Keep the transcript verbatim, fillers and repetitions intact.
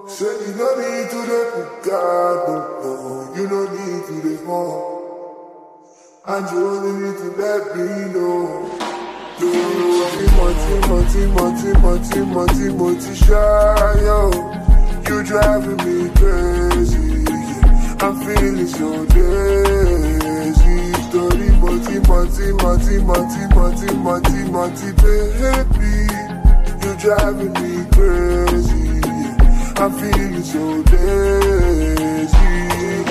Say you no need to the Picado, no, you no need to the more. And you only need to let me know. You Timothy, Timothy, Timothy, Timothy, Timothy, shy, yo. You driving me crazy, yeah. I'm feeling so dizzy. Story, Timothy, Timothy, Timothy, Timothy, Timothy, baby. You driving me crazy, yeah. I'm feeling so dizzy.